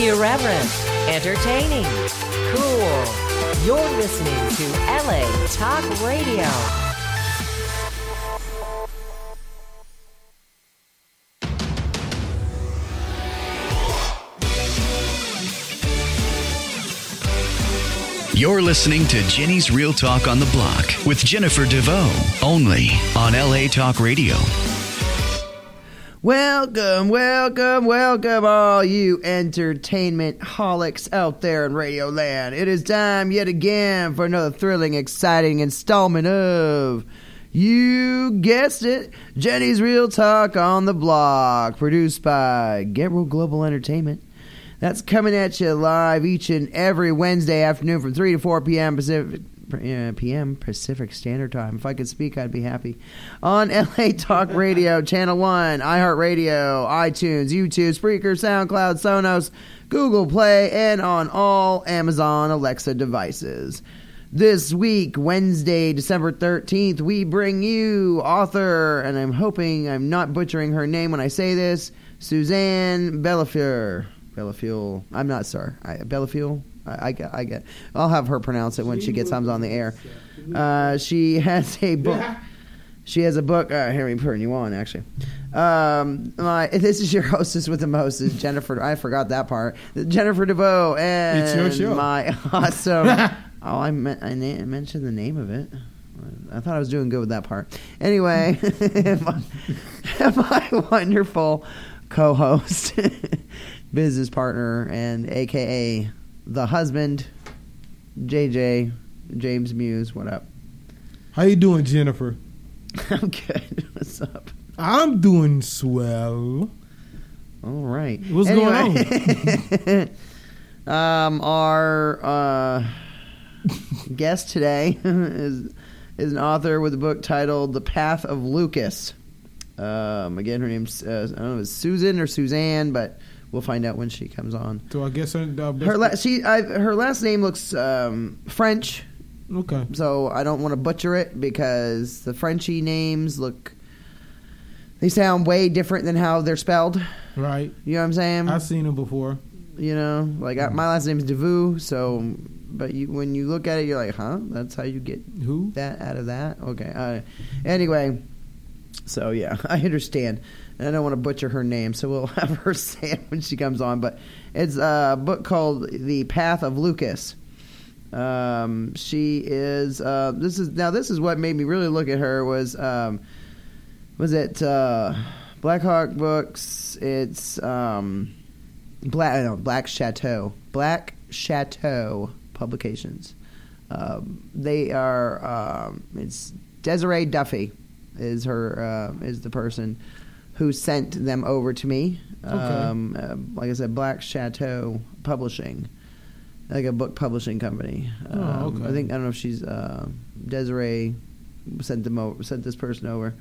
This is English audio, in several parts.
Irreverent, entertaining, cool. You're listening to LA Talk Radio. You're listening to Jenny's Real Talk on the Block with Jennifer DeVoe, only on LA Talk Radio. Welcome, welcome, welcome, all you entertainment holics out there in Radio Land. It is time yet again for another thrilling, exciting installment of, you guessed it, Jenny's Real Talk on the Block, produced by Get Real Global Entertainment. That's coming at you live each and every Wednesday afternoon from 3 to 4 p.m. Pacific Standard Time. If I could speak, I'd be happy. On LA Talk Radio, Channel 1, iHeartRadio, iTunes, YouTube, Spreaker, SoundCloud, Sonos, Google Play, and on all Amazon Alexa devices. This week, Wednesday, December 13th, we bring you author, and I'm hoping I'm not butchering her name when I say this, Suzanne Bellafiore. I'm not sorry. Bellafiore. I get. I'll have her pronounce it when she gets on the air. She has a book. She has a book. Here, let me turn you on. Actually, this is your hostess with the most, is Jennifer. I forgot that part. Jennifer DeVoe, and it's your show. My awesome. I mentioned the name of it. I thought I was doing good with that part. Anyway, my wonderful co-host. Business partner and AKA the husband, JJ, James Muse. What up? How you doing, Jennifer? I'm good. What's up? I'm doing swell. All right. What's going on? Our guest today is an author with a book titled The Path of Lucas. Again, her name's I don't know if it's Susan or Suzanne, but we'll find out when she comes on. So I guess her last name looks French. Okay. So I don't want to butcher it because the Frenchy names they sound way different than how they're spelled. Right. You know what I'm saying? I've seen them before. You know, like my last name is DeVoe. So, but when you look at it, you're like, huh? That's how you get that out of that? Okay. Anyway, so yeah, I understand. And I don't want to butcher her name, so we'll have her say it when she comes on. But it's a book called The Path of Lucas. She is this is what made me really look at her was it Blackhawk Books? It's Black Chateau Publications. They are it's Desiree Duffy is the person who sent them over to me. Okay. Like I said, Black Chateau Publishing, like a book publishing company. Okay. I don't know if she's Desiree sent this person over.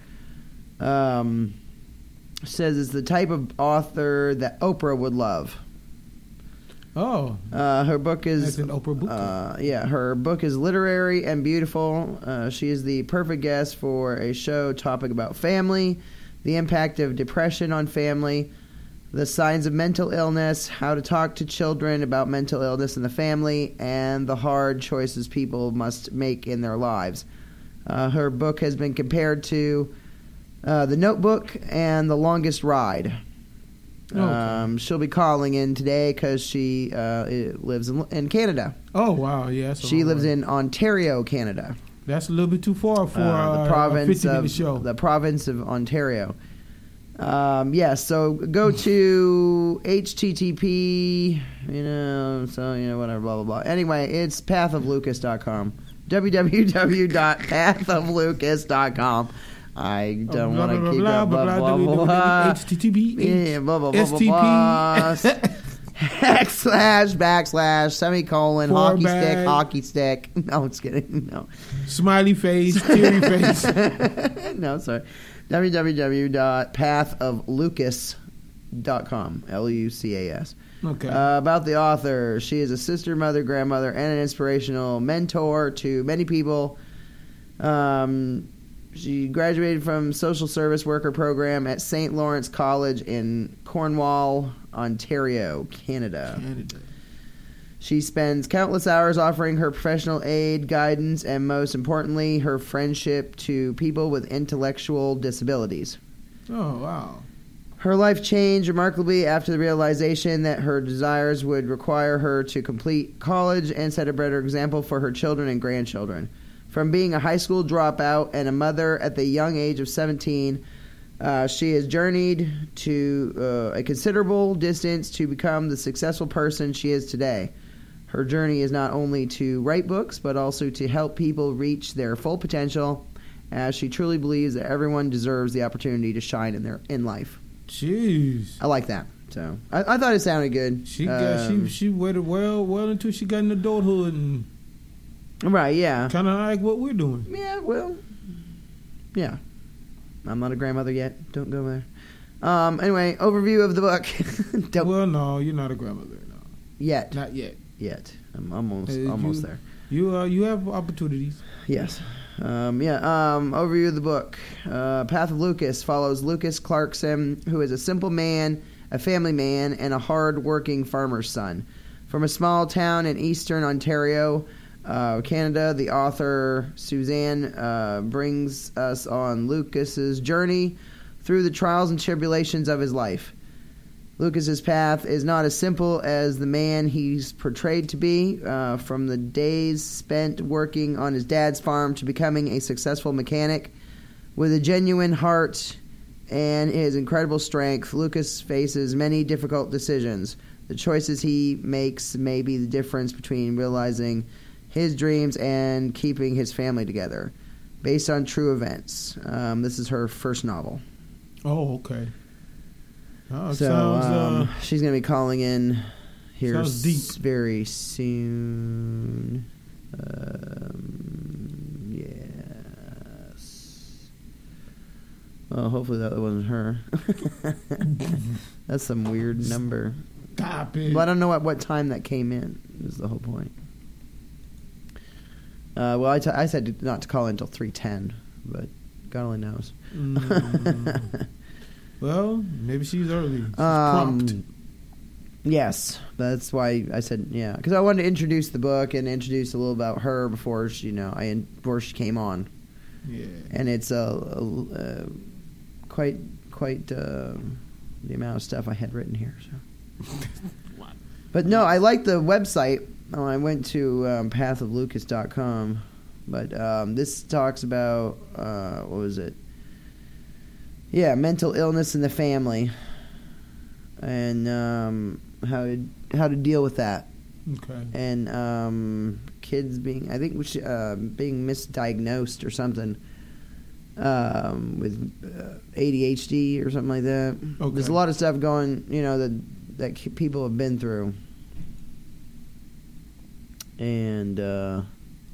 Says it's the type of author that Oprah would love. Oh. Her book is that's an Oprah book. Her book is literary and beautiful. She is the perfect guest for a show topic about family, the impact of depression on family, the signs of mental illness, how to talk to children about mental illness in the family, and the hard choices people must make in their lives. Her book has been compared to The Notebook and The Longest Ride. Okay. She'll be calling in today because she lives in Canada. Oh, wow. Yeah, she lives in Ontario, Canada. That's a little bit too far for the province of show. The province of Ontario. So go to HTTP, whatever, blah, blah, blah. Anyway, it's pathoflucas.com. www.pathoflucas.com. I don't want to keep up, blah, blah, blah, blah. HTTP. Yeah, blah, blah, blah, blah, blah. // semicolon, hockey stick. No, I'm just kidding. No. Smiley face, teary face. No, sorry. www.pathoflucas.com. LUCAS. Okay. About the author. She is a sister, mother, grandmother, and an inspirational mentor to many people. She graduated from social service worker program at St. Lawrence College in Cornwall, Ontario, Canada. She spends countless hours offering her professional aid, guidance, and most importantly, her friendship to people with intellectual disabilities. Oh, wow. Her life changed remarkably after the realization that her desires would require her to complete college and set a better example for her children and grandchildren. From being a high school dropout and a mother at the young age of 17, she has journeyed to a considerable distance to become the successful person she is today. Her journey is not only to write books, but also to help people reach their full potential, as she truly believes that everyone deserves the opportunity to shine in life. Jeez. I like that. So I thought it sounded good. She waited well until she got in adulthood and right, yeah, kind of like what we're doing. Yeah, well, yeah. I'm not a grandmother yet. Don't go there. Anyway, overview of the book. Well, no, you're not a grandmother. No, yet. Not yet. Yet. I'm almost there. You have opportunities. Yes. Overview of the book. Path of Lucas follows Lucas Clarkson, who is a simple man, a family man, and a hard-working farmer's son. From a small town in eastern Ontario, Canada, the author Suzanne brings us on Lucas's journey through the trials and tribulations of his life. Lucas's path is not as simple as the man he's portrayed to be, from the days spent working on his dad's farm to becoming a successful mechanic. With a genuine heart and his incredible strength, Lucas faces many difficult decisions. The choices he makes may be the difference between realizing his dreams and keeping his family together. Based on true events. This is her first novel. Oh, okay. Oh, so she's going to be calling in here very soon. Yes. Well, hopefully that wasn't her. That's some weird number. Stop it. Well, I don't know at what time that came in, is the whole point. I said not to call in until 3:10, but God only knows. Well, maybe she's early. She's prompt. Yes, that's why I said yeah, because I wanted to introduce the book and introduce a little about her before she, before she came on. Yeah, and it's quite the amount of stuff I had written here. So, but no, I like the website. I went to pathoflucas.com, but this talks about what was it? Yeah, mental illness in the family, and how to deal with that. Okay. And kids being being misdiagnosed or something with ADHD or something like that. Okay. There's a lot of stuff going, that people have been through. And no,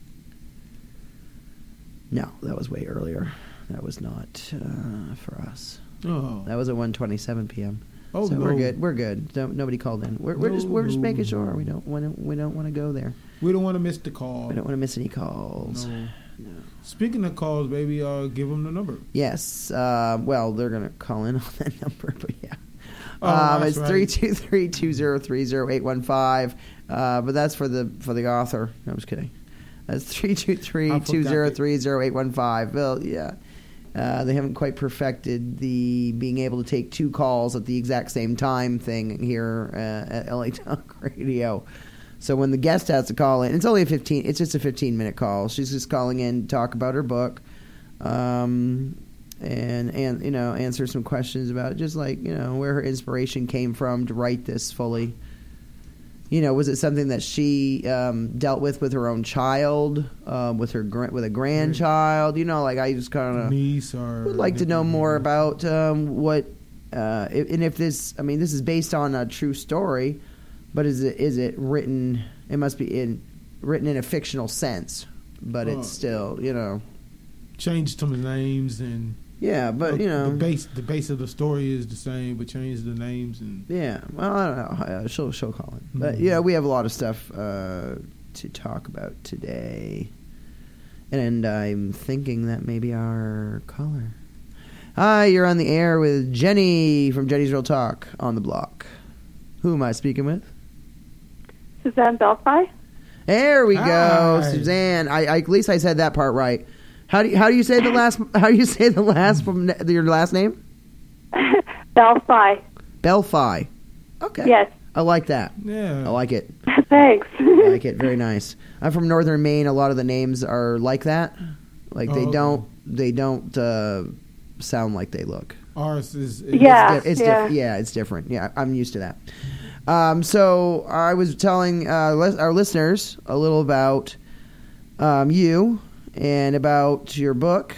that was way earlier. That was not for us. Oh, that was at 1:27 p.m. Oh, so no. we're good. We're good. Nobody called in. We're just making sure we don't want to go there. We don't want to miss the call. We don't want to miss any calls. No. Speaking of calls, baby, give them the number. Yes. Well, they're gonna call in on that number, but yeah. It's right. 323-203-0815. But that's for the author. No, I'm just kidding. That's 323-203-0815. Well, yeah. They haven't quite perfected the being able to take two calls at the exact same time thing here at LA Talk Radio. So when the guest has to call in, it's just a 15-minute call. She's just calling in to talk about her book, and answer some questions about it, just like, where her inspiration came from to write this fully. Was it something that she dealt with her own child, with a grandchild? I just kind of would like to know more about what, and if this. I mean, this is based on a true story, but is it written? It must be written in a fictional sense, but it's still, changed some of the names and. Yeah, but the base of the story is the same, but change the names and. Yeah, well, I don't know. She'll call in, but we have a lot of stuff to talk about today, And I'm thinking that maybe our caller. Hi, you're on the air with Jenny from Jenny's Real Talk on the block. Who am I speaking with? Suzanne Belfi. There we go, Hi. Suzanne. I at least I said that part right. How do you say the last? How do you say the last from your last name? Belfi. Belfi. Okay. Yes. I like that. Yeah. I like it. Thanks. I like it. Very nice. I'm from northern Maine. A lot of the names are like that. Like they okay. don't sound like they look. Ours is Yeah. It's it's different. Yeah, I'm used to that. So I was telling our listeners a little about you and about your book.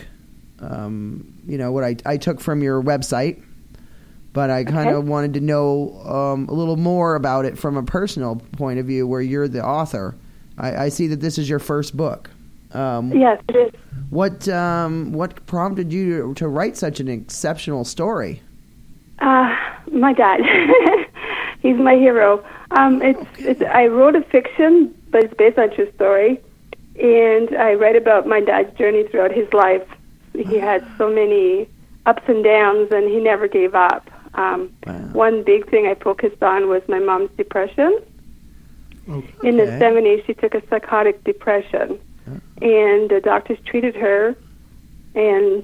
What I took from your website, but I kind of wanted to know a little more about it from a personal point of view, where you're the author. I see that this is your first book. Yes, it is. What prompted you to write such an exceptional story? My dad. He's my hero. I wrote a fiction, but it's based on a true story. And I write about my dad's journey throughout his life. He had so many ups and downs, and he never gave up. One big thing I focused on was my mom's depression. Okay. In the 70s, she took a psychotic depression. And the doctors treated her, and,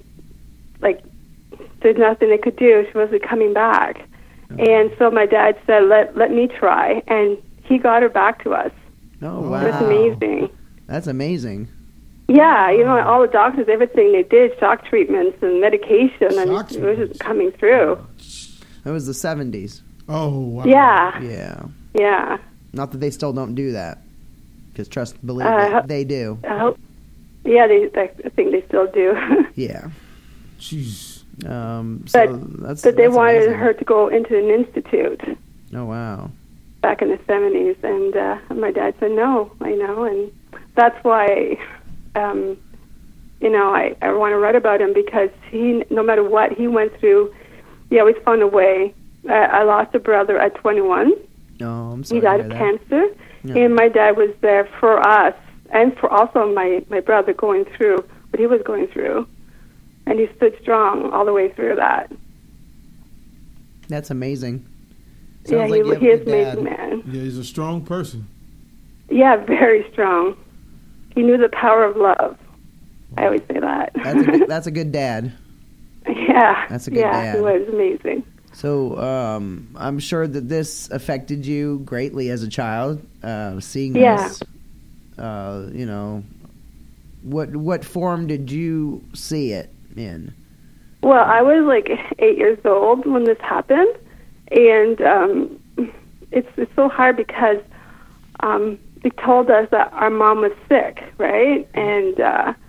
there's nothing they could do. She wasn't coming back. And so my dad said, let me try. And he got her back to us. Oh, wow. It was amazing. That's amazing. Yeah, all the doctors, everything they did, shock treatments and medication, and it was just coming through. That was the 70s. Oh, wow. Yeah. Yeah. Yeah. Not that they still don't do that. Because believe me, they do. Yeah, I think they still do. Yeah. Jeez. But they wanted amazing. her to go into an institute Oh, wow. back in the 70s, and my dad said no, and that's why, I want to write about him, because he, no matter what he went through, he always found a way. I lost a brother at 21. Oh, I'm sorry. He died of cancer, and my dad was there for us, and for also my brother going through what he was going through. And he stood strong all the way through that. That's amazing. Yeah, Sounds like you have he a is good an dad. amazing man. Yeah, he's a strong person. Yeah, very strong. He knew the power of love. I always say that. That's a good dad. Yeah. That's a good dad. Yeah, he was amazing. So I'm sure that this affected you greatly as a child, seeing this. What form did you see it in? Well, I was 8 years old when this happened, and it's so hard because they told us that our mom was sick, right? And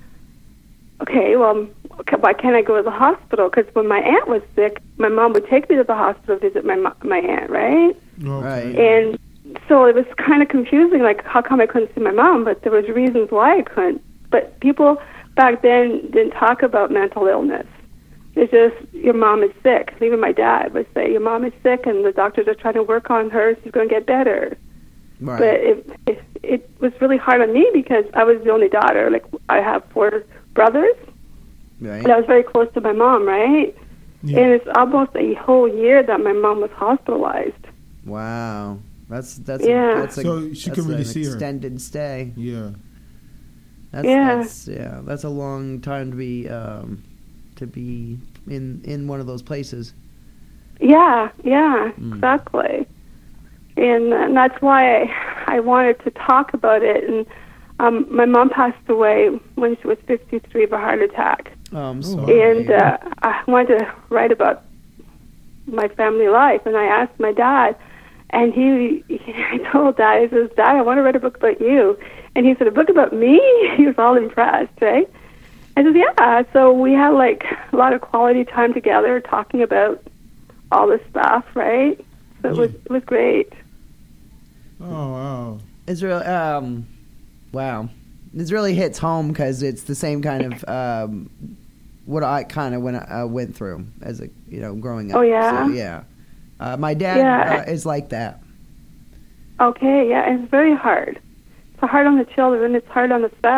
why can't I go to the hospital? Because when my aunt was sick, my mom would take me to the hospital to visit my aunt, right? Okay. Right. And so it was kind of confusing, how come I couldn't see my mom? But there was reasons why I couldn't. But people back then didn't talk about mental illness. It's just, your mom is sick. Even my dad would say, your mom is sick, and the doctors are trying to work on her. She's going to get better. Right. But it was really hard on me because I was the only daughter. I have 4 brothers, Right. and I was very close to my mom, right? Yeah. And it's almost a whole year that my mom was hospitalized. Wow. That's So she couldn't really an see her. extended stay. Yeah. That's a long time to be in one of those places. Yeah, exactly. And that's why I wanted to talk about it. And my mom passed away when she was 53 of a heart attack. Oh, I'm sorry. And I wanted to write about my family life. And I asked my dad, and I told Dad, I says, Dad, I want to write a book about you. And he said, a book about me? He was all impressed, right? I said, yeah. So we had a lot of quality time together talking about all this stuff, right? So it was great. Oh, wow. It's really wow. This really hits home because it's the same kind of what I kind of went through as growing up. Oh, yeah? So, yeah. My dad is like that. Okay, yeah, it's very hard. It's hard on the children. It's hard on the spouse.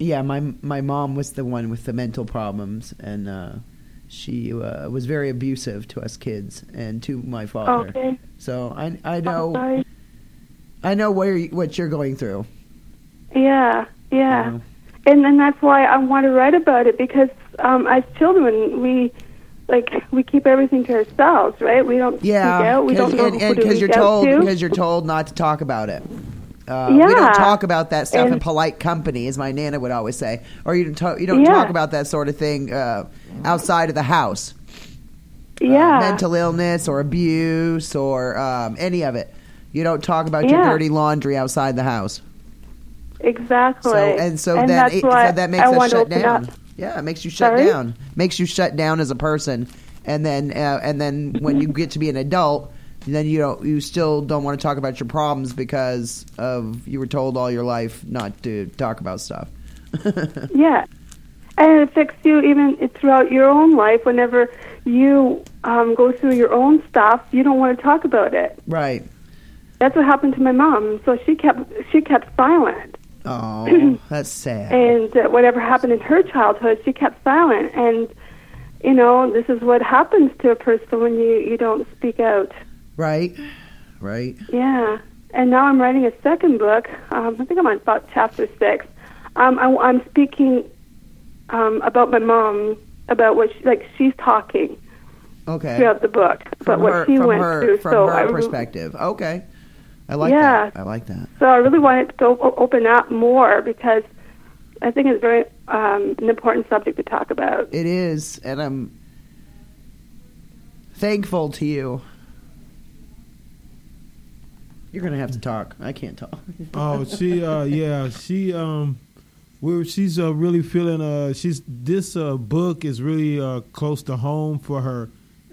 Yeah, my mom was the one with the mental problems, and she was very abusive to us kids and to my father. Okay. So I I'm know sorry. what you're going through. Yeah, yeah. You know? And that's why I want to write about it, because as children, we keep everything to ourselves, right? We don't speak out. We don't know who to reach out to. Because you're told not to talk about it. Yeah. We don't talk about that stuff in And- polite company, as my Nana would always say. Or you don't talk about that sort of thing outside of the house. Yeah. Mental illness or abuse or any of it. You don't talk about your dirty laundry outside the house. Exactly. So and that makes us shut open down. up. Yeah, it makes you shut down. Makes you shut down as a person, and then when you get to be an adult, then you still don't want to talk about your problems because of you were told all your life not to talk about stuff. Yeah, and it affects you even throughout your own life. Whenever you go through your own stuff, you don't want to talk about it. Right. That's what happened to my mom. So she kept silent. Oh, that's sad. And whatever happened in her childhood, she kept silent. And, this is what happens to a person when you don't speak out. Right. Yeah. And now I'm writing a second book. I think I'm on about chapter 6. I'm speaking about my mom, about what she's talking throughout the book, about what she went through. From her perspective. Okay. I like that. I like that. So I really want it to open up more, because I think it's very an important subject to talk about. It is, and I'm thankful to you. You're going to have to talk. I can't talk. Oh, she's really feeling. This book is really close to home for her,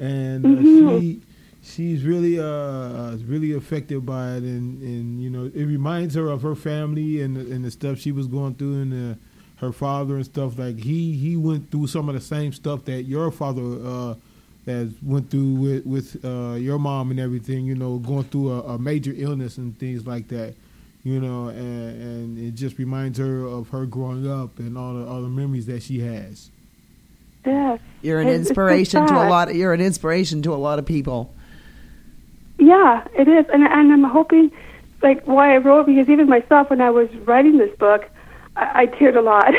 and she's really affected by it, and it reminds her of her family and the stuff she was going through, and her father and stuff. Like he went through some of the same stuff that your father that went through with your mom and everything. Going through a major illness and things like that. And it just reminds her of her growing up and all the memories that she has. Yes. You're an inspiration to a lot. You're an inspiration to a lot of people. Yeah, it is, and I'm hoping, why I wrote, because even myself, when I was writing this book, I teared a lot,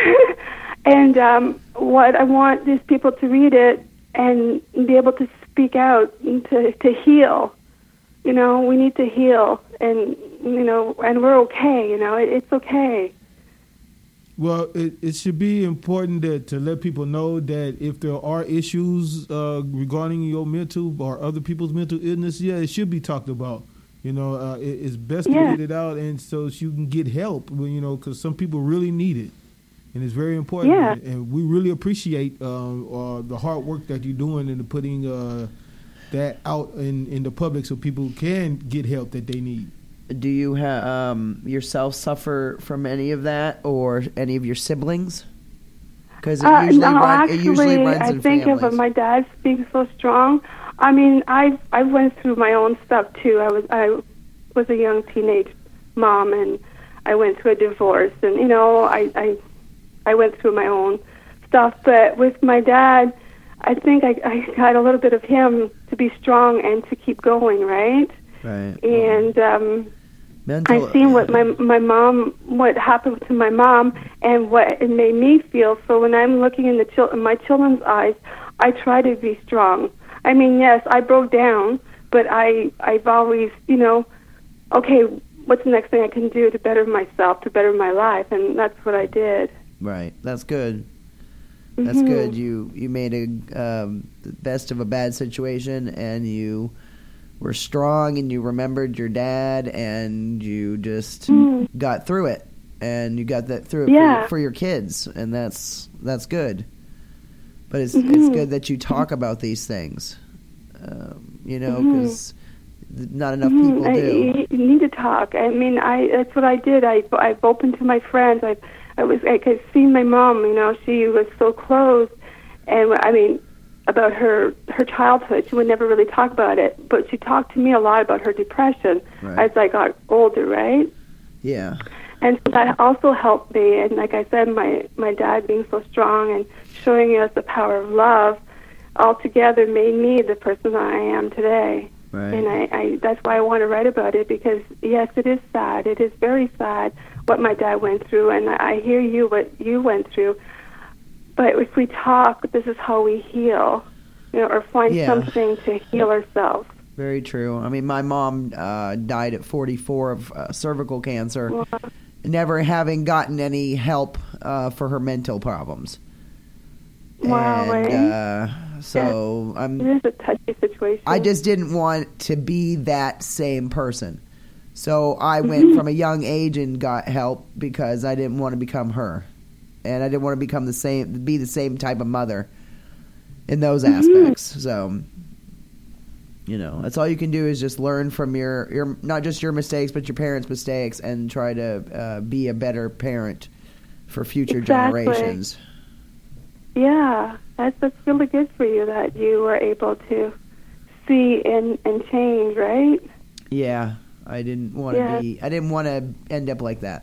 and what I want is people to read it and be able to speak out and to heal. We need to heal, and and we're okay. It's okay. Well, it should be important to let people know that if there are issues regarding your mental or other people's mental illness, it should be talked about. It's best to get it out, and so you can get help. Because some people really need it, and it's very important. Yeah. And we really appreciate the hard work that you're doing and putting that out in the public so people can get help that they need. Do you yourself suffer from any of that, or any of your siblings? Because it usually runs in families. I think of my dad being so strong. I mean, I went through my own stuff too. I was a young teenage mom, and I went through a divorce, and I went through my own stuff. But with my dad, I think I got a little bit of him to be strong and to keep going, right? Right. And I've seen what what happened to my mom, and what it made me feel. So when I'm looking in my children's eyes, I try to be strong. I mean, yes, I broke down, but I've always, okay, what's the next thing I can do to better myself, to better my life, and that's what I did. Right. That's good. That's good. You made the best of a bad situation, and you were strong, and you remembered your dad, and you just got through it, and you got that through it for your kids, and that's good. But it's good that you talk about these things, because not enough people do. You need to talk. I mean, that's what I did. I've opened to my friends. I've seen my mom. She was so close, and I mean, about her childhood. She would never really talk about it, but she talked to me a lot about her depression as I got older, right? Yeah. And so that also helped me. And like I said, my dad being so strong and showing us the power of love altogether made me the person that I am today. Right. And I that's why I want to write about it, because, yes, it is sad. It is very sad what my dad went through, and I hear you, what you went through. But if we talk, this is how we heal, or find something to heal ourselves. Very true. I mean, my mom died at 44 of cervical cancer, never having gotten any help for her mental problems. Wow, and, so it is a touchy situation. I just didn't want to be that same person. So I went from a young age and got help because I didn't want to become her. And I didn't want to be the same type of mother in those aspects. So, that's all you can do is just learn from your not just your mistakes, but your parents' mistakes, and try to be a better parent for future generations. Yeah, that's really good for you that you were able to see and change, right? Yeah, I didn't want to end up like that.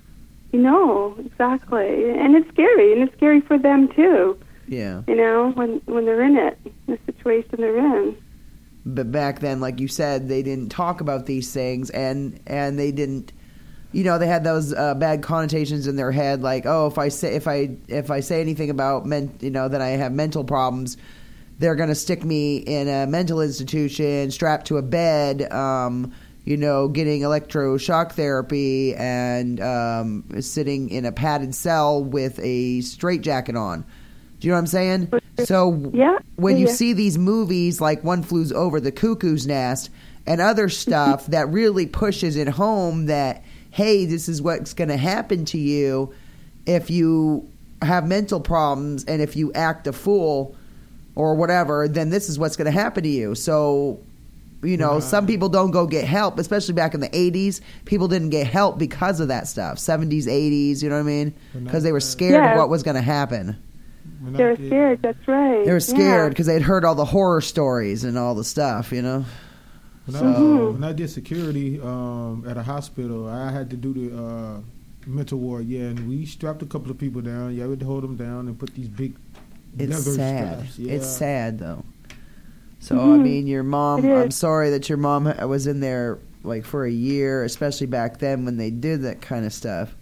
Exactly. And it's scary for them too. Yeah. When they're in it, the situation they're in. But back then, like you said, they didn't talk about these things, and they didn't, they had those bad connotations in their head, like, oh, if I say anything about that I have mental problems, they're going to stick me in a mental institution, strapped to a bed, getting electroshock therapy, and sitting in a padded cell with a straitjacket on. Do you know what I'm saying? So when you see these movies like One Flew Over the Cuckoo's Nest and other stuff that really pushes it home that, hey, this is what's going to happen to you if you have mental problems, and if you act a fool or whatever, then this is what's going to happen to you. So, some people don't go get help, especially back in the 80s. People didn't get help because of that stuff. 70s, 80s, you know what I mean? Because they were scared of what was going to happen. They were scared, that's right. They were scared because they'd heard all the horror stories and all the stuff, When I did security at a hospital, I had to do the mental ward, and we strapped a couple of people down. Yeah, we'd hold them down and put these big leather straps. Yeah. It's sad, though. So, I mean, your mom, I'm sorry that your mom was in there, like, for a year, especially back then when they did that kind of stuff.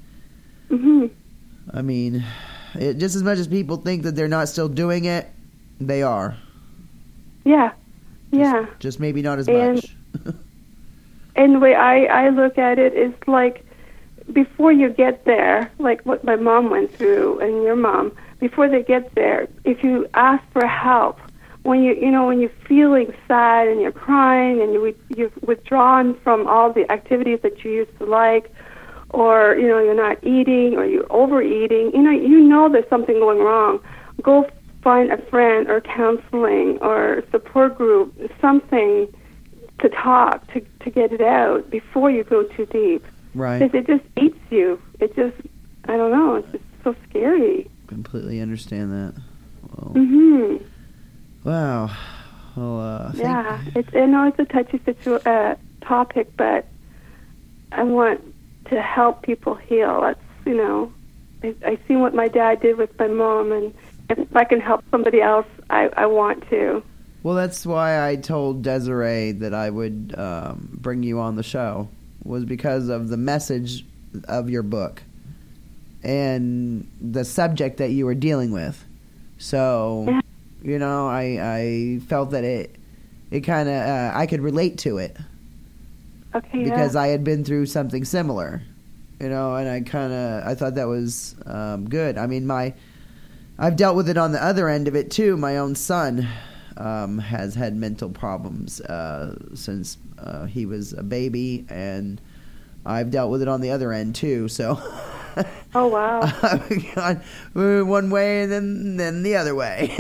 I mean, just as much as people think that they're not still doing it, they are. Yeah. Just maybe not as much. And the way I look at it is like, before you get there, like what my mom went through and your mom, before they get there, if you ask for help, when when you're feeling sad and you're crying and you're withdrawn from all the activities that you used to like, or you're not eating or you're overeating, there's something going wrong. Go find a friend or counseling or support group, something to talk to get it out before you go too deep. Right. Because it just eats you. It just, I don't know, it's just so scary. Completely understand that. Well, wow. Well, I know it's a touchy topic, but I want to help people heal. That's, I see what my dad did with my mom, and if I can help somebody else, I want to. Well, that's why I told Desiree that I would bring you on the show, was because of the message of your book and the subject that you were dealing with. So, I felt that it kind of, I could relate to it. Okay, because I had been through something similar, and I thought that was good. I mean, I've dealt with it on the other end of it too. My own son has had mental problems since he was a baby, and I've dealt with it on the other end too. So, oh wow, I've gone one way and then the other way.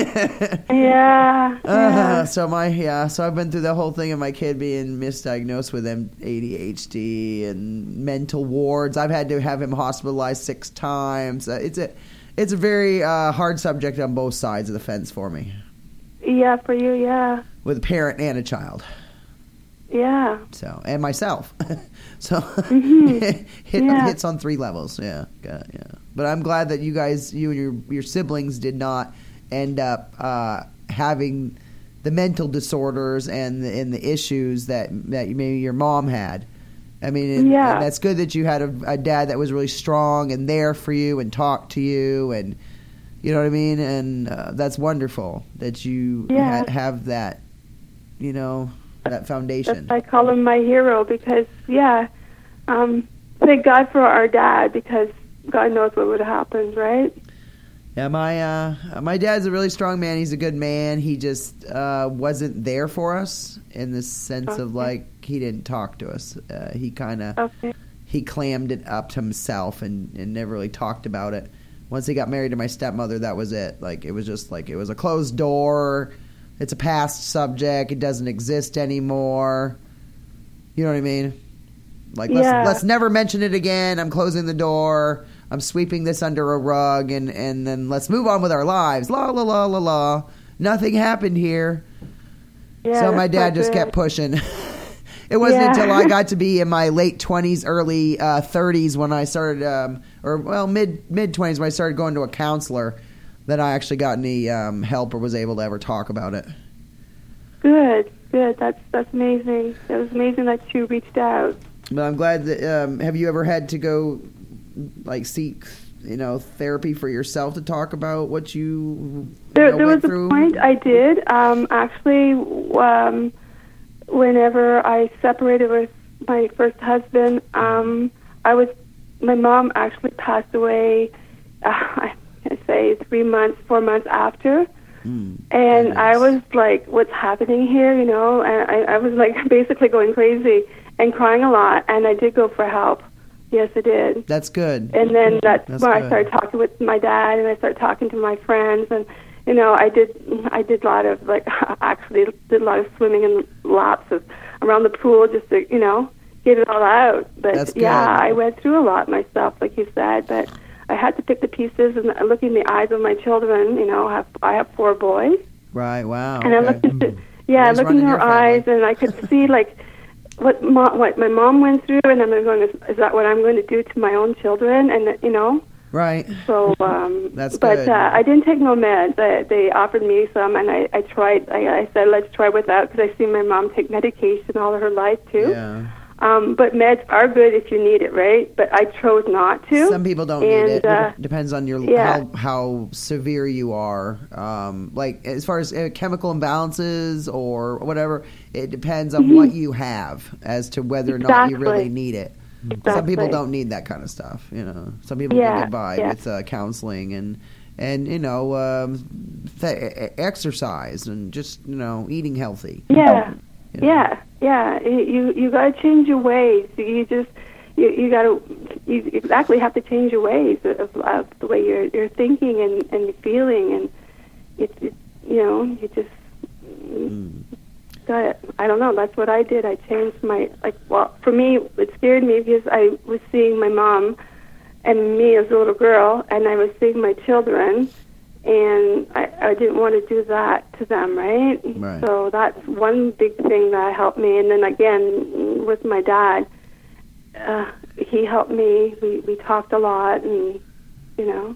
So I've been through the whole thing of my kid being misdiagnosed with ADHD and mental wards. I've had to have him hospitalized 6 times. It's a very hard subject on both sides of the fence for me. Yeah, for you, yeah. With a parent and a child. Yeah. So, and myself. So hits on 3 levels. Yeah. Yeah. But I'm glad that you guys, you and your siblings did not end up having the mental disorders and the issues that maybe your mom had. I mean, and that's good that you had a dad that was really strong and there for you and talked to you, and you know what I mean. And that's wonderful that you have that, you know, that foundation. I call him my hero because, thank God for our dad, because God knows what would have happened, right? Yeah, my dad's a really strong man. He's a good man. He just wasn't there for us in the sense of, like, he didn't talk to us. He kind of he clammed it up to himself and never really talked about it. Once he got married to my stepmother, that was it. Like, it was just like, it was a closed door. It's a past subject. It doesn't exist anymore. You know what I mean? Like, let's never mention it again. I'm closing the door. I'm sweeping this under a rug, and then let's move on with our lives. La, la, la, la, la. Nothing happened here. Yeah, so my dad just kept pushing. It wasn't until I got to be in my late 20s, early 30s when I started, mid-20s when I started going to a counselor, that I actually got any help or was able to ever talk about it. Good. That's amazing. It was amazing that you reached out. But I'm glad that, have you ever had to go, like, seek, you know, therapy for yourself to talk about what you there went was through? a point I did. Actually, whenever I separated with my first husband, my mom actually passed away, I say 4 months after. And I was like, what's happening here, you know? And I was like basically going crazy and crying a lot, and I did go for help. Yes, I did. That's good. And then that's when I started talking with my dad, and I started talking to my friends, and you know, I did a lot of, like, actually did a lot of swimming in laps around the pool just to, you know, get it all out. But that's good. I went through a lot myself, like you said, but I had to pick the pieces and look in the eyes of my children. You know, I have 4 boys. Right. Wow. And I looked into I looked in her eyes, and I could see, like, what my mom went through, and I'm going, is that what I'm going to do to my own children? And you know. Right. So, that's but good. I didn't take no meds. They offered me some, and I tried. I said, let's try without, because I seen my mom take medication all of her life too. Yeah. But meds are good if you need it, right? But I chose not to. Some people don't need it. Depends on your how severe you are. Like, as far as chemical imbalances or whatever, it depends on what you have as to whether or not you really need it. Exactly. Some people don't need that kind of stuff, you know. Some people can get by with counseling and you know, exercise and just, you know, eating healthy. Yeah. You know? You got to change your ways. You exactly have to change your ways of the way you're thinking and you're feeling, and it you know, you just got it. I don't know. That's what I did. I changed my, like, well, for me, it scared me because I was seeing my mom and me as a little girl, and I was seeing my children, and I didn't want to do that to them, right? So that's one big thing that helped me. And then again, with my dad, he helped me. We talked a lot, and, you know.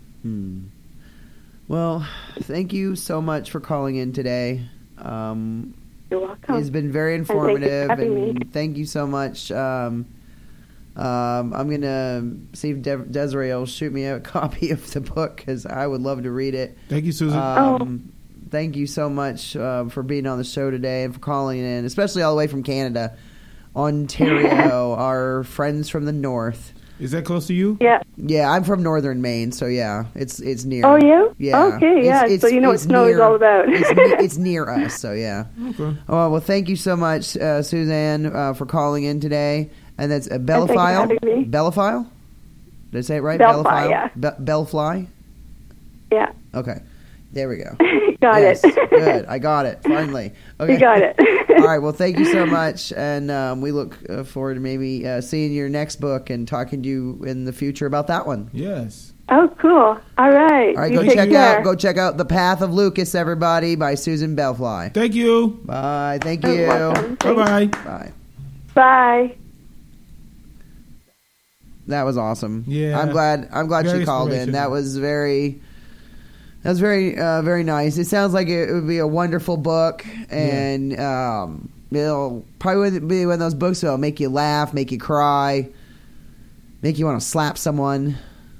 Well, thank you so much for calling in today. You're welcome. It's been very informative, and thank you so much. I'm going to see if Desiree will shoot me a copy of the book, because I would love to read it. Thank you, Susan. Thank you so much for being on the show today and for calling in, especially all the way from Canada, Ontario, our friends from the north. Is that close to you? Yeah. Yeah, I'm from northern Maine, so yeah, it's near. Oh, you? Yeah. Okay, yeah. So you know what snow is all about. it's near us, so yeah. Okay. Oh, well, thank you so much, Suzanne, for calling in today. And that's a Bellephile. Bellephile? Did I say it right? Bellfly, yeah. Bellfly? Yeah. Okay. There we go. Got it. Good. I got it. Finally. Okay. You got it. All right. Well, thank you so much. And we look forward to maybe seeing your next book and talking to you in the future about that one. Yes. Oh, cool. All right. All right. Go check out The Path of Lucas, everybody, by Susan Bellfly. Thank you. Bye. Thank You're you. welcome. Bye-bye. Bye. Bye. That was awesome. Yeah. I'm glad Very she called in. That was very nice. It sounds like it would be a wonderful book, and it'll probably be one of those books that'll make you laugh, make you cry, make you want to slap someone.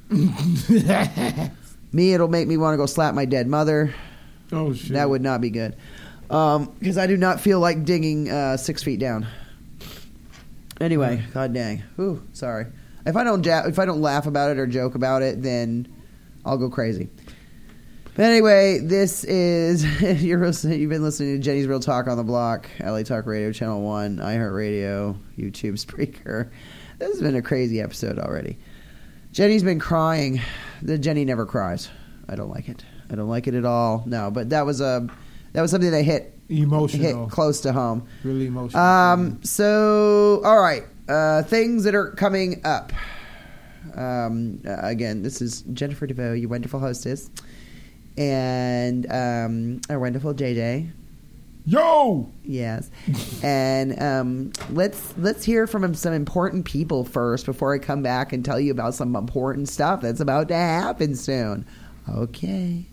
Me, it'll make me want to go slap my dead mother. Oh shit. That would not be good. Because I do not feel like digging 6 feet down. Anyway, god dang. Ooh, sorry. If I don't laugh about it or joke about it, then I'll go crazy. But anyway, this is you've been listening to Jenny's Real Talk on the Block, LA Talk Radio, Channel 1, iHeartRadio, YouTube, Spreaker. This has been a crazy episode already. Jenny's been crying. Jenny never cries. I don't like it. I don't like it at all. No, but that was something that hit close to home. Really emotional. So, all right. Things that are coming up. Again, this is Jennifer DeVoe, your wonderful hostess, and our wonderful JJ. Yo. Yes, and let's hear from some important people first before I come back and tell you about some important stuff that's about to happen soon. Okay.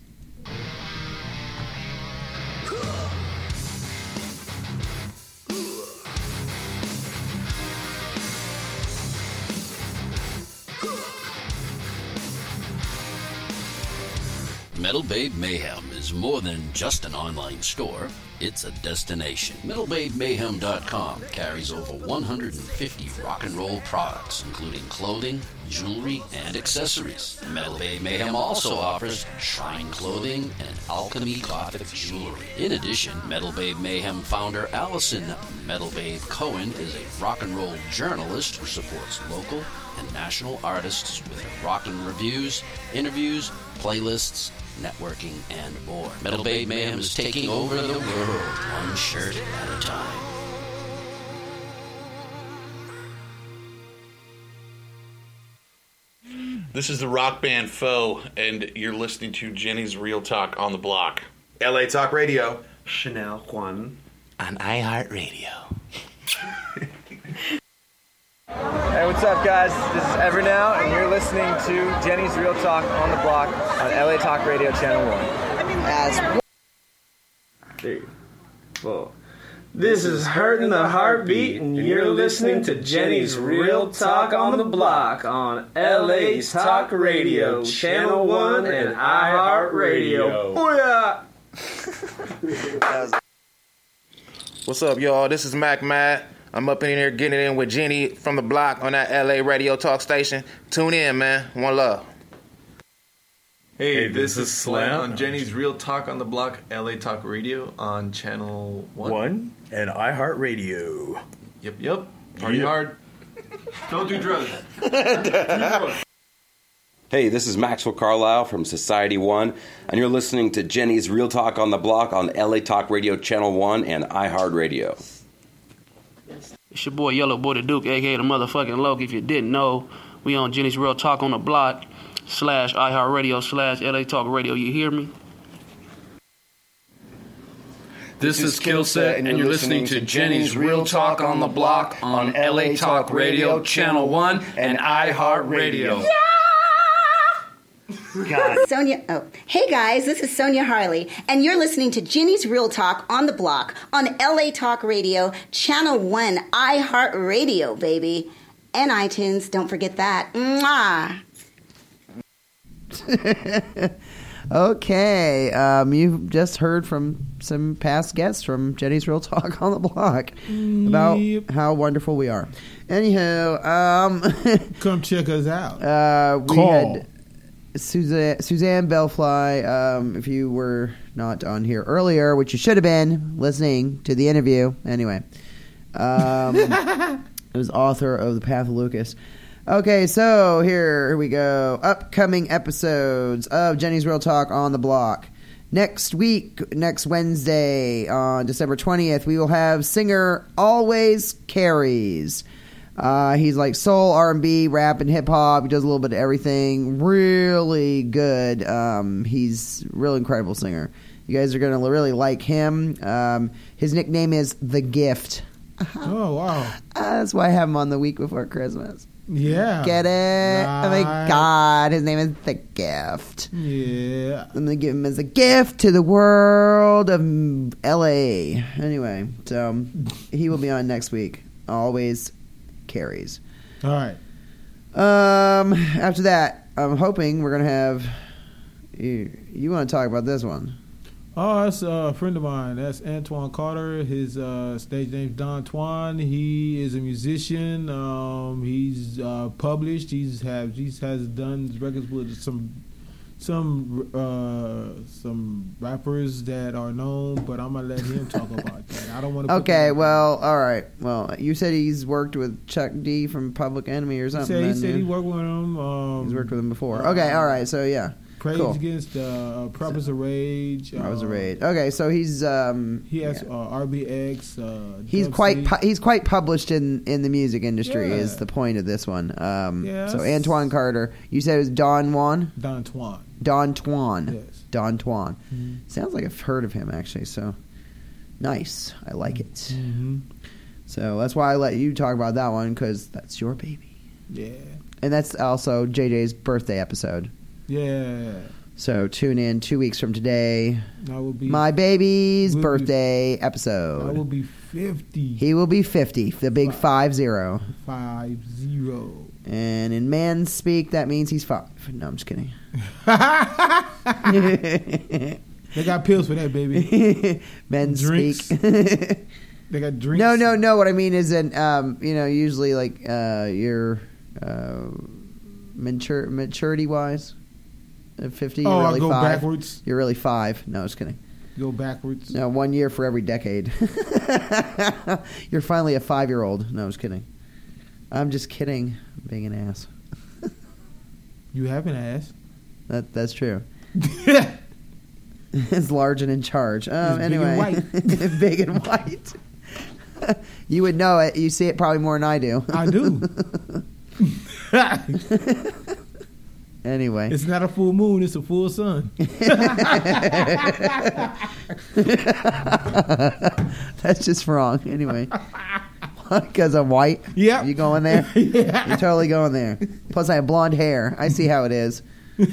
Metal Babe Mayhem is more than just an online store. It's a destination. MetalBabeMayhem.com carries over 150 rock and roll products, including clothing, jewelry, and accessories. Metal Babe Mayhem also offers shrine clothing and alchemy gothic jewelry. In addition, Metal Babe Mayhem founder Allison Metal Babe Cohen is a rock and roll journalist who supports local and national artists with her rockin' reviews, interviews, playlists, networking, and more. Metal Babe Mayhem is taking over the world, one shirt at a time. This is the rock band Foe, and you're listening to Jenny's Real Talk on the Block. LA Talk Radio. Chanel Juan. On iHeartRadio. Hey, what's up, guys? This is Evernow, and you're listening to Jenny's Real Talk on the Block on LA Talk Radio Channel 1. 3, 4. This is Hurtin' the Heartbeat, and you're listening to Jenny's Real Talk on the Block on LA Talk Radio Channel 1 and iHeartRadio. Booyah! What's up, y'all? This is Mac Matt. I'm up in here getting it in with Jenny from the Block on that LA radio talk station. Tune in, man. One love. Hey, this is Slam on Jenny's Real Talk on the Block, LA Talk Radio on Channel 1 and iHeartRadio. Yep. Party hard. Don't do drugs. Hey, this is Maxwell Carlisle from Society 1, and you're listening to Jenny's Real Talk on the Block on LA Talk Radio Channel 1 and iHeartRadio. It's your boy Yellow Boy the Duke, a.k.a. the motherfucking Loke. If you didn't know, we on Jenny's Real Talk on the Block / iHeartRadio / LA Talk Radio. You hear me? This is Killset, and you're listening to Jenny's Real Talk on the Block on LA Talk Radio Channel 1 and iHeartRadio. God. Hey guys, this is Sonia Harley, and you're listening to Jenny's Real Talk on the Block on LA Talk Radio, Channel 1, iHeartRadio, baby. And iTunes, don't forget that. Mwah! Okay, you've just heard from some past guests from Jenny's Real Talk on the Block about how wonderful we are. Anyhow, come check us out. We had Suzanne Belfly, if you were not on here earlier, which you should have been listening to the interview. Anyway, it was author of The Path of Lucas. Okay, so here we go. Upcoming episodes of Jenny's Real Talk on the Block. Next week, next Wednesday, on December 20th, we will have singer Always Carries. He's like soul, R&B, rap, and hip-hop. He does a little bit of everything. Really good. He's a real incredible singer. You guys are going to really like him. His nickname is The Gift. Oh, wow. That's why I have him on the week before Christmas. Yeah. Get it? Right. Oh my God. His name is The Gift. Yeah. I'm going to give him as a gift to the world of LA. Anyway, so he will be on next week. Always carries. All right. After that, I'm hoping we're going to have. You want to talk about this one? Oh, that's a friend of mine. That's Antoine Carter. His stage name's Don Twan. He is a musician. He's published. Has done records with some rappers that are known. But I'm gonna let him talk about that. I don't want to. Okay. Well, all right. Well, you said he's worked with Chuck D from Public Enemy or something. He said he worked with him. He's worked with him before. Okay. All right. So yeah. Praise cool. Against Prophets of Rage. Prophets of Rage. Okay, so he's he has RBX. He's quite published in the music industry. Yeah. Is the point of this one? Yes. So Antoine Carter. You said it was Don Juan. Don Twan. Don Twan. Yes. Don Twan. Mm-hmm. Sounds like I've heard of him actually. So nice. I like it. Mm-hmm. So that's why I let you talk about that one because that's your baby. Yeah. And that's also JJ's birthday episode. Yeah. So tune in 2 weeks from today. That will be my baby's birthday episode. I will be 50. He will be 50. The big 50. 50. And in man speak, that means he's 5. No, I'm just kidding. They got pills for that, baby. Men drinks. speak. They got drinks. No. What I mean is that usually like your maturity wise. 50, you're really I go 5. backwards. You're really 5. No, just kidding. Go backwards. No, 1 year for every decade. You're finally a 5-year-old. No, I was kidding. I'm just kidding. I'm being an ass. You have an ass. That's true. It's large and in charge. Anyway, big and white. Big and white. You would know it. You see it probably more than I do. I do. Anyway. It's not a full moon, it's a full sun. That's just wrong. Anyway. Because I'm white? Yeah. You going there? Yeah. You're totally going there. Plus I have blonde hair. I see how it is.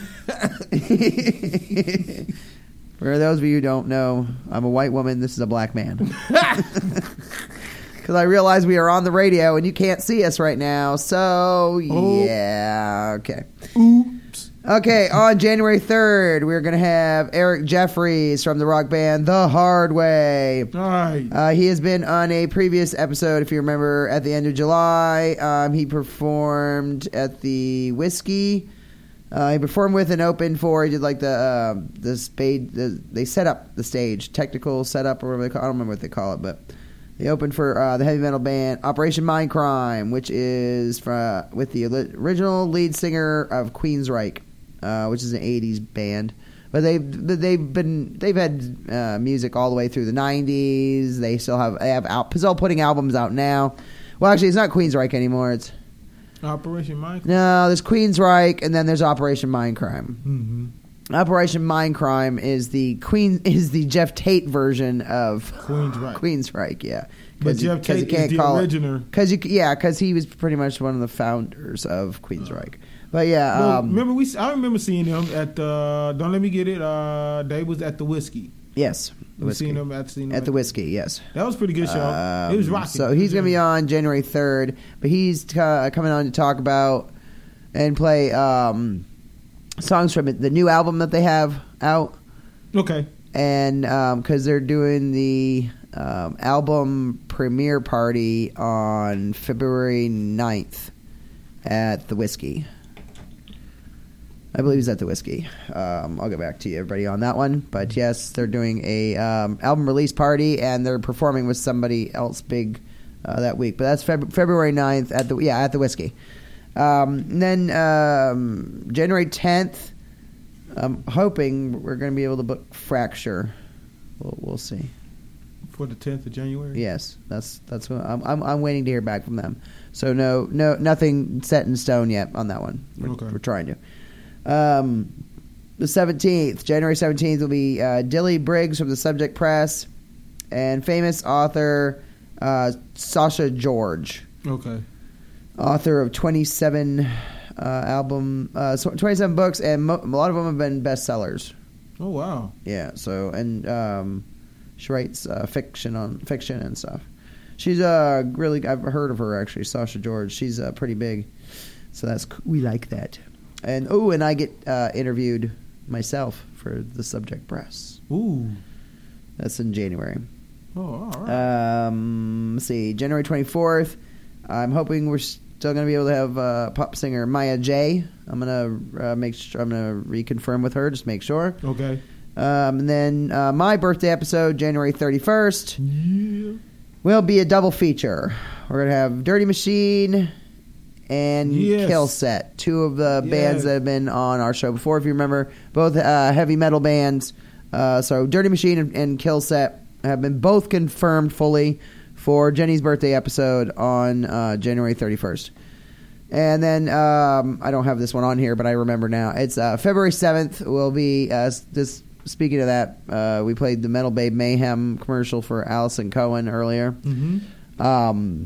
For those of you who don't know, I'm a white woman. This is a black man. Because I realize we are on the radio and you can't see us right now. So, yeah. Okay. Oops. Okay, on January 3rd, we're going to have Eric Jeffries from the rock band The Hard Way. All right. He has been on a previous episode, if you remember, at the end of July. He performed at the Whiskey. He performed with and opened for. He did like the spade. They set up the stage, technical setup or whatever they call. I don't remember what they call it, but they opened for the heavy metal band Operation Mindcrime, which is with the original lead singer of Queensryche, which is an '80s band. But they've had music all the way through the '90s. They have still putting albums out now. Well, actually, it's not Queensryche anymore. It's Operation Mindcrime. No, there's Queensryche, and then there's Operation Mindcrime. Mm-hmm. Operation Mindcrime is the Jeff Tate version of Queensryche, yeah. But Jeff Tate is the original. Because he was pretty much one of the founders of Queensryche. But yeah, well, I remember seeing him at Don't Let Me Get It. They was at the Whiskey. Yes, we seen him at the Whiskey. Yes, that was a pretty good show. It was rocking. So he's going to be on January 3rd, but he's coming on to talk about and play songs from the new album that they have out. Okay, and because they're doing the album premiere party on February 9th at the Whiskey. I believe he's at the Whiskey. I'll get back to you, everybody, on that one. But yes, they're doing a album release party, and they're performing with somebody else big that week. But that's February 9th at the Whiskey. And then January 10th, I'm hoping we're going to be able to book Fracture. We'll see. For the 10th of January. Yes, that's what I'm waiting to hear back from them. So nothing set in stone yet on that one. We're trying to. The 17th, January 17th, will be Dilly Briggs from the Subject Press and famous author Sasha George. Okay. Author of 27 27 books, and a lot of them have been bestsellers. Oh wow! Yeah. So and she writes fiction and stuff. She's really, I've heard of her actually, Sasha George. She's pretty big, so we like that. And and I get interviewed myself for the Subject Press. Ooh, that's in January. Oh, all right. Let's see, January 24th. I'm hoping we're still going to be able to have pop singer Maya J. I'm going to make sure, I'm going to reconfirm with her, just make sure. Okay. And then my birthday episode, January 31st, will be a double feature. We're going to have Dirty Machine and Kill Set, two of the bands that have been on our show before, if you remember, both heavy metal bands. So Dirty Machine and Kill Set have been both confirmed fully for Jenny's birthday episode on January 31st. And then I don't have this one on here, but I remember now. It's February 7th will be this. Speaking of that, we played the Metal Babe Mayhem commercial for Allison Cohen earlier. Mm-hmm.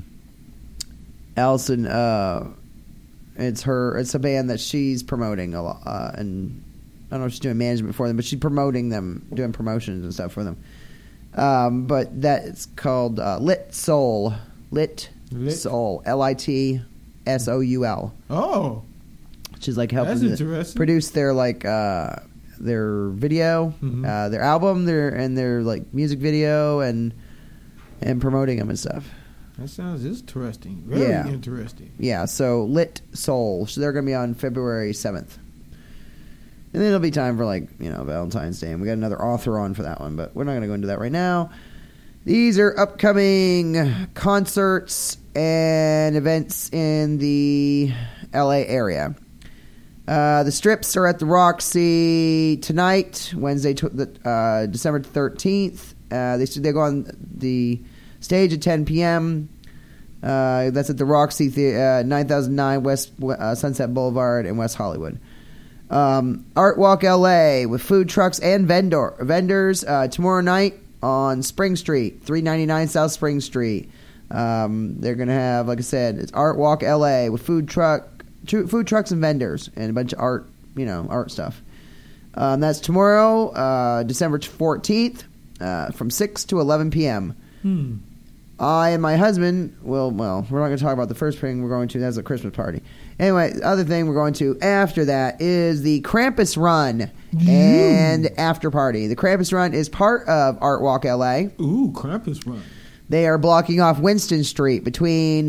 Allison, it's a band that she's promoting a lot, and I don't know if she's doing management for them, but she's promoting them, doing promotions and stuff for them. But that it's called Lit Soul. Lit Soul. LITSOUL. Oh, which is like helping to produce their their video, their album, their like music video, and promoting them and stuff. That sounds interesting. Very interesting. Yeah. So Lit Soul. So they're going to be on February 7th. And then it'll be time for Valentine's Day. And we got another author on for that one, but we're not going to go into that right now. These are upcoming concerts and events in the LA area. The Strips are at the Roxy tonight, Wednesday, December 13th. They go on the stage at 10 p.m. That's at the Roxy 9009 West Sunset Boulevard in West Hollywood. Art Walk LA with food trucks and vendors tomorrow night on Spring Street, 399 South Spring Street. They're going to have, like I said, it's Art Walk LA with food trucks and vendors and a bunch of art, art stuff. That's tomorrow, December 14th, from 6 to 11 p.m. I and my husband we're not going to talk about the first thing we're going to. That's a Christmas party. Anyway, the other thing we're going to after that is the Krampus Run and after party. The Krampus Run is part of Art Walk LA. Ooh, Krampus Run. They are blocking off Winston Street between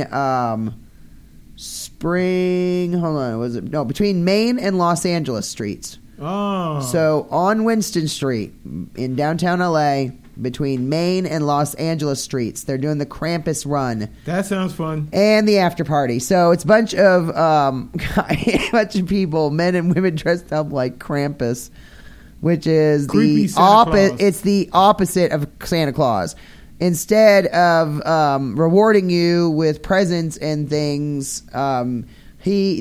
between Main and Los Angeles streets. Oh. So on Winston Street in downtown LA, between Main and Los Angeles streets, they're doing the Krampus Run. That sounds fun. And the after party. So it's a bunch of people, men and women dressed up like Krampus, which is creepy it's the opposite of Santa Claus. Instead of rewarding you with presents and things, he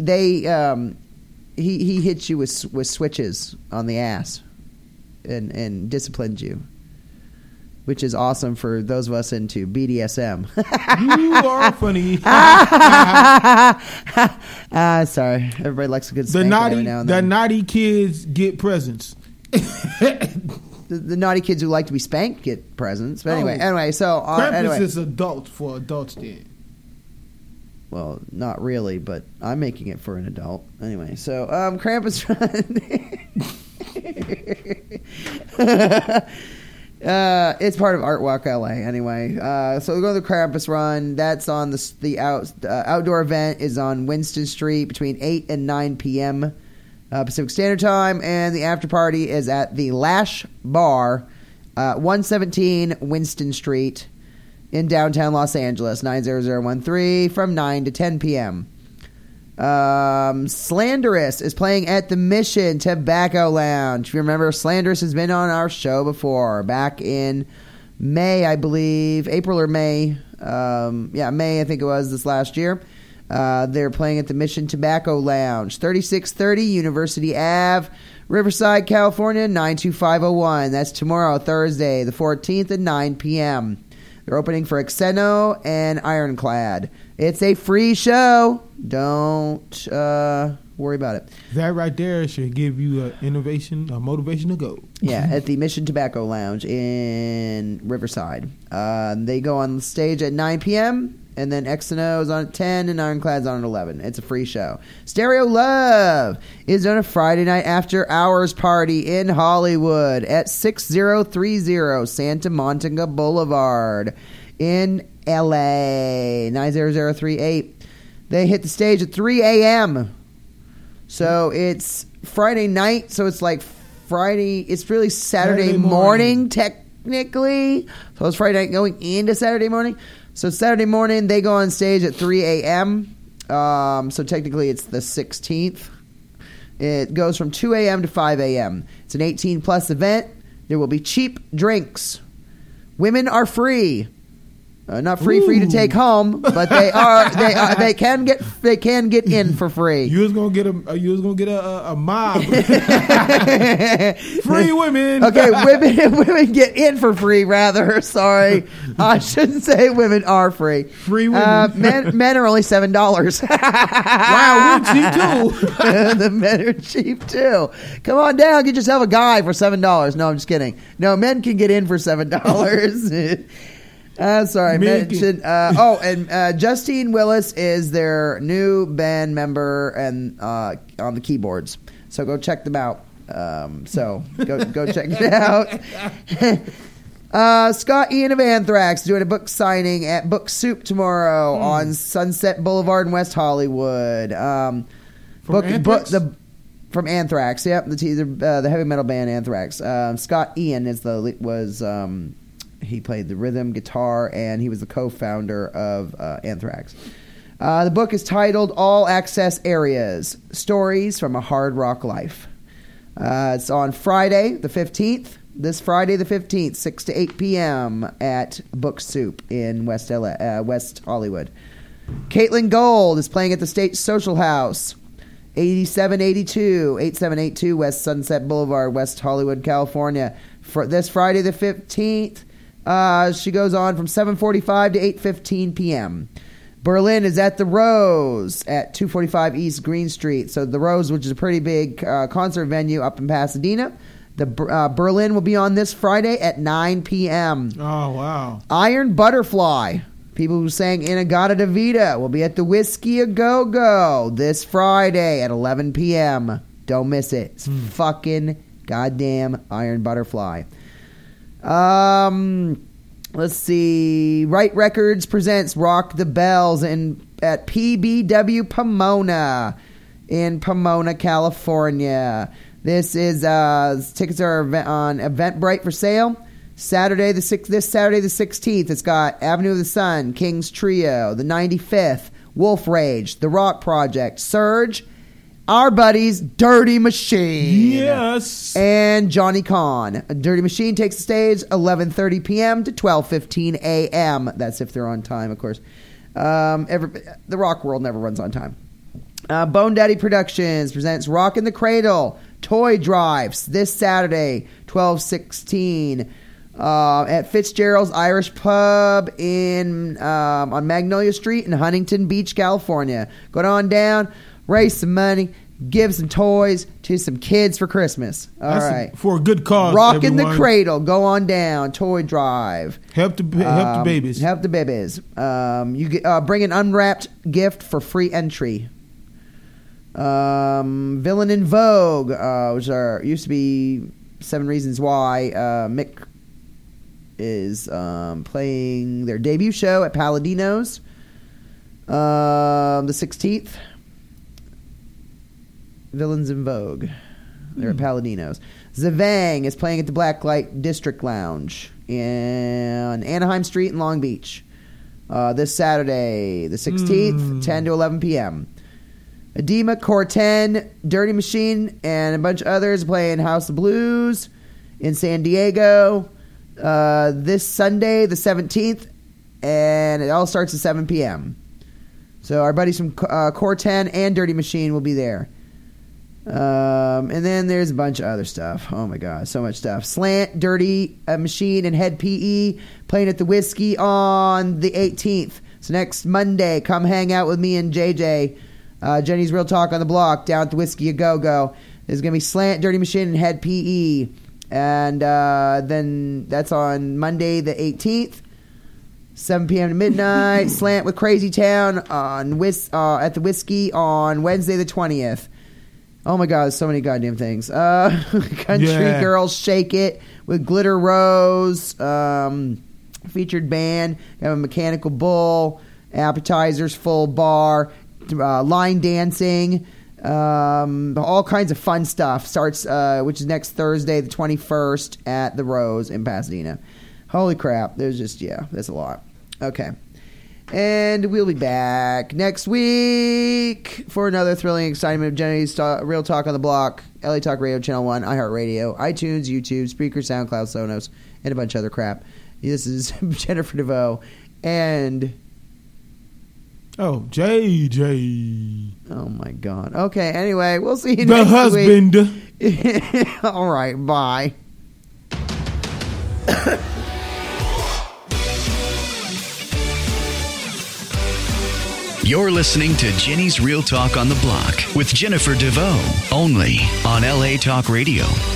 hits you with switches on the ass and disciplines you, which is awesome for those of us into BDSM. You are funny. Sorry, everybody likes a good spanking every now and the then. naughty kids get presents. The naughty kids who like to be spanked get presents. But anyway, so Krampus is adult for adults then. Well, not really, but I'm making it for an adult. Anyway, so Krampus Run. It's part of Art Walk LA anyway. So we go to the Krampus Run. That's on the outdoor event is on Winston Street between 8 and 9 p.m. Pacific Standard Time, and the after party is at the Lash Bar, 117 Winston Street in downtown Los Angeles, 90013, from 9 to 10 p.m. Slanderous is playing at the Mission Tobacco Lounge. If you remember, Slanderous has been on our show before, back in May, I believe, April or May. May, I think it was, this last year. They're playing at the Mission Tobacco Lounge, 3630 University Ave, Riverside, California, 92501. That's tomorrow, Thursday, the 14th at 9 p.m. They're opening for Xeno and Ironclad. It's a free show. Don't worry about it. That right there should give you a motivation to go. Yeah, at the Mission Tobacco Lounge in Riverside. They go on stage at 9 p.m., and then Xeno is on at 10, and Ironclad's on at 11. It's a free show. Stereo Love is on a Friday night after hours party in Hollywood at 6030 Santa Monica Boulevard in L.A. 90038. They hit the stage at 3 a.m., so it's Friday night, so it's like Friday. It's really Saturday morning, technically. So it's Friday night going into Saturday morning. So Saturday morning, they go on stage at 3 a.m. So technically, it's the 16th. It goes from 2 a.m. to 5 a.m. It's an 18-plus event. There will be cheap drinks. Women are free. Not free for you to take home, but they can get in for free. You was gonna get a mob. Free women. Okay, women get in for free. Rather, sorry, I shouldn't say women are free. Free women. Men are only $7. Wow, we're cheap too. The men are cheap too. Come on down, get yourself a guy for $7. No, I'm just kidding. No, men can get in for $7. Sorry, I mentioned. And Justine Willis is their new band member and on the keyboards. So go check them out. So go check it out. Scott Ian of Anthrax doing a book signing at Book Soup tomorrow on Sunset Boulevard in West Hollywood. From Anthrax, yep, the heavy metal band Anthrax. Scott Ian he played the rhythm guitar, and he was the co-founder of Anthrax. The book is titled All Access Areas, Stories from a Hard Rock Life. It's on Friday, the 15th. This Friday, the 15th, 6 to 8 p.m. at Book Soup in West Hollywood. Caitlin Gold is playing at the State Social House, 8782 West Sunset Boulevard, West Hollywood, California. For this Friday, the 15th, she goes on from 7:45 to 8:15 p.m. Berlin is at the Rose at 245 East Green Street. So the Rose, which is a pretty big concert venue up in Pasadena. The Berlin will be on this Friday at 9 p.m. Oh, wow. Iron Butterfly, people who sang Inagata Davida, will be at the Whiskey A Go-Go this Friday at 11 p.m. Don't miss it. It's fucking goddamn Iron Butterfly. Let's see. Right Records presents Rock the Bells at PBW Pomona in Pomona, California. This is tickets are on Eventbrite for sale. This Saturday the 16th. It's got Avenue of the Sun, King's Trio, the 95th, Wolf Rage, The Rock Project, Surge, our buddies Dirty Machine. Yes. And Johnny Kahn. Dirty Machine takes the stage 11:30 p.m. to 12:15 a.m. That's if they're on time, of course. The rock world never runs on time. Bone Daddy Productions presents Rock in the Cradle Toy Drives this Saturday, 12/16, at Fitzgerald's Irish Pub on Magnolia Street in Huntington Beach, California. Go on down. Raise some money, give some toys to some kids for Christmas. All right. For a good cause. Rock in the Cradle. Go on down. Toy drive. Help the babies. Help the babies. You get, bring an unwrapped gift for free entry. Villain in Vogue, which used to be 7 Reasons Why. Mick is playing their debut show at Palladino's the 16th. Villains in Vogue. They're at Palladino's. Zavang is playing at the Blacklight District Lounge on Anaheim Street in Long Beach this Saturday, the 16th, 10 to 11 p.m. Edema, Core 10, Dirty Machine, and a bunch of others playing House of Blues in San Diego this Sunday, the 17th, and it all starts at 7 p.m. So our buddies from Core 10 and Dirty Machine will be there. And then there's a bunch of other stuff. Oh my god, so much stuff. Slant, Dirty Machine, and Head PE playing at the Whiskey on the 18th. So next Monday, come hang out with me and JJ. Jenny's Real Talk on the Block down at the Whiskey A Go Go. There's gonna be Slant, Dirty Machine, and Head PE, and then that's on Monday the 18th. 7 p.m. to midnight. Slant with Crazy Town on at the Whiskey on Wednesday the 20th. Oh my god, so many goddamn things. Country Girls Shake It with Glitter Rose. Featured band. You have a Mechanical Bull. Appetizers, full bar. Line dancing. All kinds of fun stuff. Starts, which is next Thursday the 21st at the Rose in Pasadena. Holy crap. There's just, that's a lot. Okay. And we'll be back next week for another thrilling excitement of Jenny's Real Talk on the Block, LA Talk Radio, Channel 1, iHeartRadio, iTunes, YouTube, Spreaker, SoundCloud, Sonos, and a bunch of other crap. This is Jennifer DeVoe and... Oh, JJ. Oh, my God. Okay, anyway, we'll see you the next husband. Week. All right, bye. You're listening to Jenny's Real Talk on the Block with Jennifer DeVoe, only on LA Talk Radio.